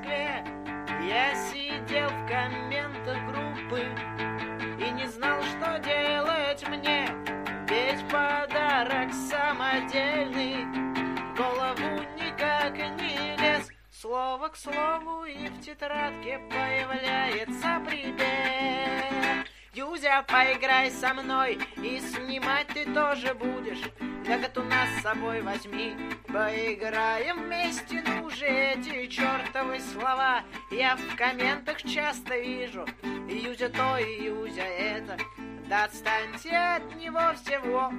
Москве я сидел в комментах группы и не знал, что делать мне, ведь подарок самодельный в голову никак не лез. Слово к слову, и в тетрадке появляется припев. Юзя, поиграй со мной, и снимать ты тоже будешь. Ягоду нас с собой возьми, поиграем вместе. Ну же эти чертовы слова я в комментах часто вижу. Юзя то и Юзя это, да отстаньте от него всего.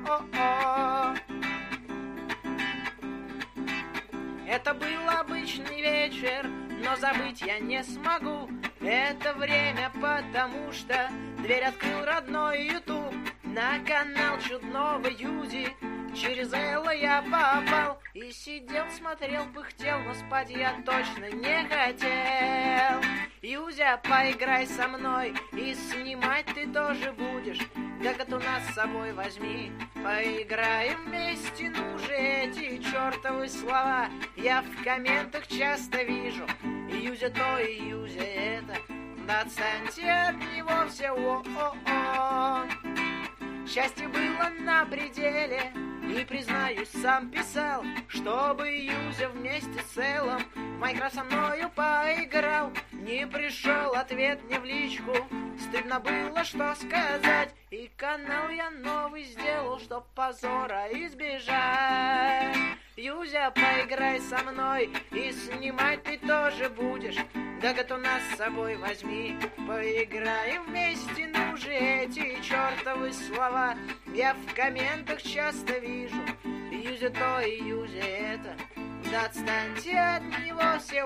Это был обычный вечер, но забыть я не смогу это время, потому что дверь открыл родной YouTube на канал чудного Юзи. Через Элла я попал и сидел, смотрел, пыхтел, но спать я точно не хотел. Юзя, поиграй со мной, и снимать ты тоже будешь. Ягоду нас с собой возьми, поиграем вместе. Ну же эти чертовы слова я в комментах часто вижу. Юзя то и Юзя это, да отстаньте от него все. Счастье было на пределе, и, признаюсь, сам писал, чтобы Юзя вместе с Эллом в Майнкрафт со мною поиграл. Не пришел ответ мне в личку, стыдно было что сказать, и канал я новый сделал, чтоб позора избежать. Юзя, поиграй со мной, и снимать ты тоже будешь. Ягоду нас с собой возьми, поиграем вместе. Ну же эти чертовы слова я в комментах часто вижу. Юзя то и Юзя это, да отстаньте от него все.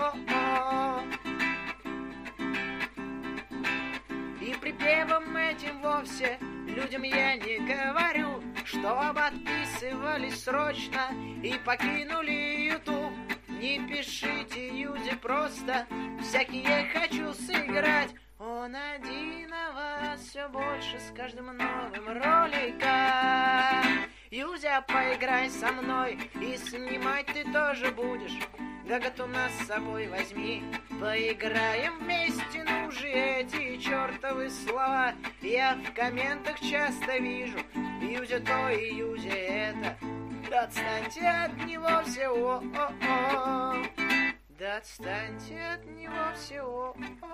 И припевом этим вовсе людям я не говорю, чтобы отписывались срочно и покинули YouTube. Не пишите Юзе просто всякие хочу сыграть. Он один, а вас все больше с каждым новым роликом. Юзя, поиграй со мной, и снимать ты тоже будешь. Ягоду нас с собой возьми, поиграем вместе. Ну же эти чертовы слова я в комментах часто вижу. Юзя то и Юзя это, да отстаньте от него все. Да отстаньте от него все.